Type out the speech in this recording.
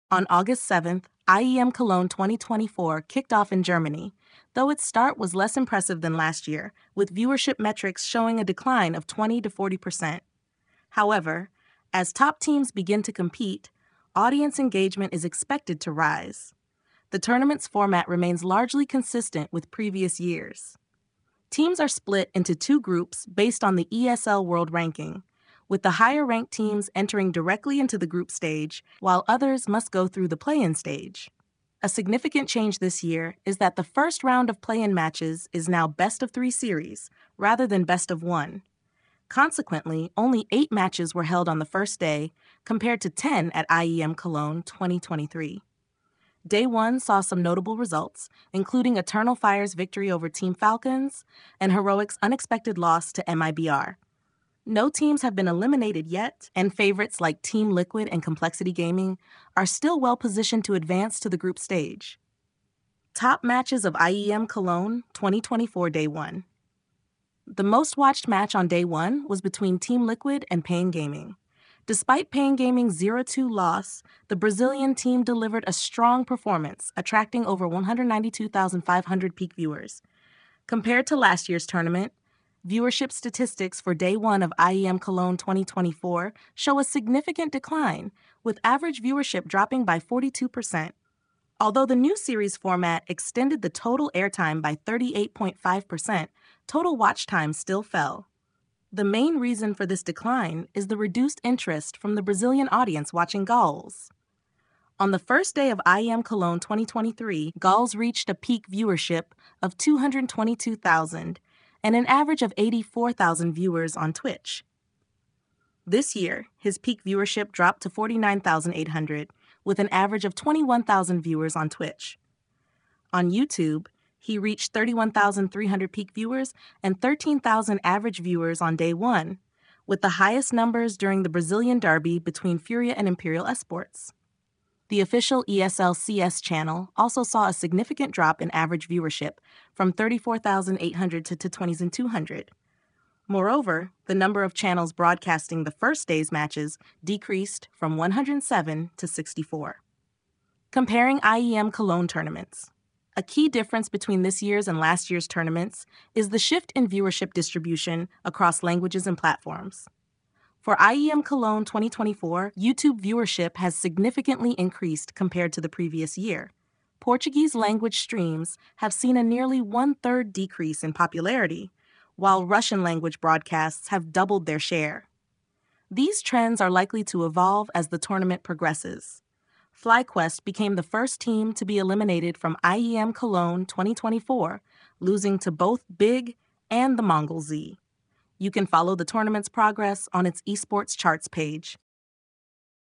On August 7th, IEM Cologne 2024 kicked off in Germany, though its start was less impressive than last year, with viewership metrics showing a decline of 20 to 40%. However, as top teams begin to compete, audience engagement is expected to rise. The tournament's format remains largely consistent with previous years. Teams are split into two groups based on the ESL World Ranking, with the higher-ranked teams entering directly into the group stage, while others must go through the play-in stage. A significant change this year is that the first round of play-in matches is now best-of-3 series, rather than best-of-1. Consequently, only 8 matches were held on the first day, compared to 10 at IEM Cologne 2023. Day 1 saw some notable results, including Eternal Fire's victory over Team Falcons and Heroic's unexpected loss to MIBR. No teams have been eliminated yet, and favorites like Team Liquid and Complexity Gaming are still well positioned to advance to the group stage. Top matches of IEM Cologne 2024 Day 1. The most watched match on Day 1 was between Team Liquid and Pain Gaming. Despite Pain Gaming's 0-2 loss, the Brazilian team delivered a strong performance, attracting over 192,500 peak viewers. Compared to last year's tournament, viewership statistics for Day 1 of IEM Cologne 2024 show a significant decline, with average viewership dropping by 42%. Although the new series format extended the total airtime by 38.5%, total watch time still fell. The main reason for this decline is the reduced interest from the Brazilian audience watching Gaules. On the first day of IEM Cologne 2023, Gaules reached a peak viewership of 222,000 and an average of 84,000 viewers on Twitch. This year, his peak viewership dropped to 49,800, with an average of 21,000 viewers on Twitch. On YouTube, he reached 31,300 peak viewers and 13,000 average viewers on Day 1, with the highest numbers during the Brazilian derby between Furia and Imperial Esports. The official ESL CS channel also saw a significant drop in average viewership from 34,800 to 20,200. Moreover, the number of channels broadcasting the first day's matches decreased from 107 to 64. Comparing IEM Cologne tournaments. A key difference between this year's and last year's tournaments is the shift in viewership distribution across languages and platforms. For IEM Cologne 2024, YouTube viewership has significantly increased compared to the previous year. Portuguese language streams have seen a nearly one-third decrease in popularity, while Russian language broadcasts have doubled their share. These trends are likely to evolve as the tournament progresses. FlyQuest became the first team to be eliminated from IEM Cologne 2024, losing to both Big and the Mongol Z. You can follow the tournament's progress on its esports charts page.